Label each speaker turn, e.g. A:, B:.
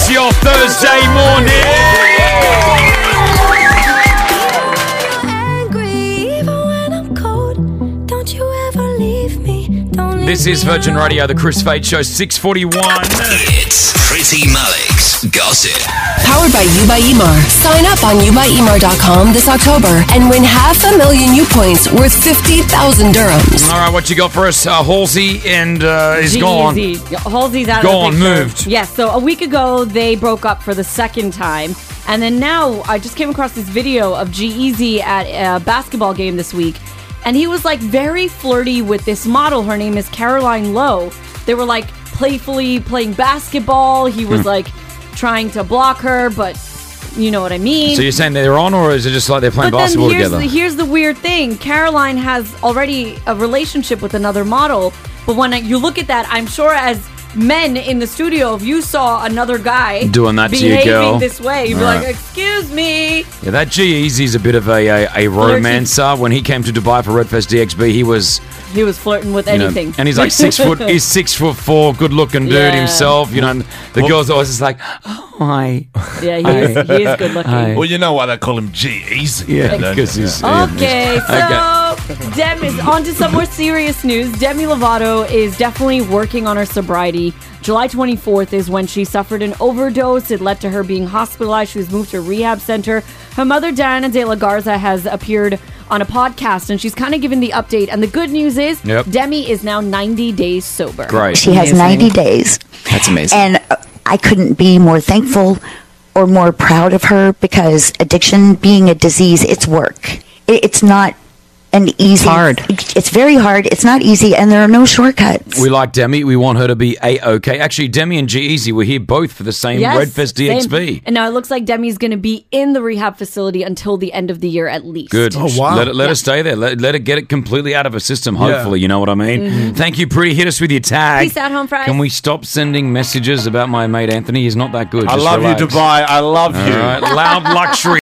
A: your Thursday morning. This is Virgin Radio, the Chris Fade Show, 6:41.
B: It's Pretty Malik's Gossip.
C: Powered by You by Emar. Sign up on YouByEmar.com this October and win 500,000 U points worth 50,000 dirhams.
A: All right, what you got for us? Halsey and is gone.
D: Halsey's out
A: Gone,
D: of the picture.
A: moved.
D: Yes, so a week ago they broke up for the second time. And then now I just came across this video of G-Eazy at a basketball game this week. And he was like very flirty with this model. Her name is Caroline Lowe. They were like playfully playing basketball. He was like trying to block her, but you know what I mean.
A: So you're saying they're on, or is it just like they're playing basketball together?
D: Here's the weird thing. Caroline has already a relationship with another model. But when you look at that, I'm sure as men in the studio, if you saw another guy
A: doing that to your girl
D: behaving this way, you'd be like, excuse me.
A: Yeah, that G-Eazy's a bit of a romancer. When he came to Dubai for Redfest DXB, he was
D: flirting with anything.
A: And he's like 6 foot. He's 6'4", good looking dude himself. You know, and the girls always just like, oh hi.
D: Yeah, he is good looking.
A: Hi.
E: Well, you know why they call him G-Eazy.
A: Yeah, because he's
D: okay. Demi, on to some more serious news. Demi Lovato is definitely working on her sobriety. July 24th is when she suffered an overdose. It led to her being hospitalized. She was moved to a rehab center. Her mother, Diana De La Garza, has appeared on a podcast, and she's kind of given the update. And the good news is Demi is now 90 days sober.
A: Great.
F: She has 90 days.
A: That's amazing.
F: And I couldn't be more thankful or more proud of her, because addiction being a disease, it's work. It's not an easy.
G: Hard.
F: It's very hard. It's not easy, and there are no shortcuts.
A: We like Demi. We want her to be A-OK. Actually, Demi and G-Eazy were here both for the same Redfest DXB.
D: Same. And now it looks like Demi's going to be in the rehab facility until the end of the year at least.
A: Good.
E: Oh, wow.
A: Let her stay there. Let her get it completely out of her system, hopefully. You know what I mean? Mm-hmm. Thank you, Pretty. Hit us with your tag.
D: Peace out, home fries.
A: Can we stop sending messages about my mate Anthony? He's not that good.
E: I
A: Just
E: love
A: relax.
E: you, Dubai. I love you.
A: All right. Loud luxury.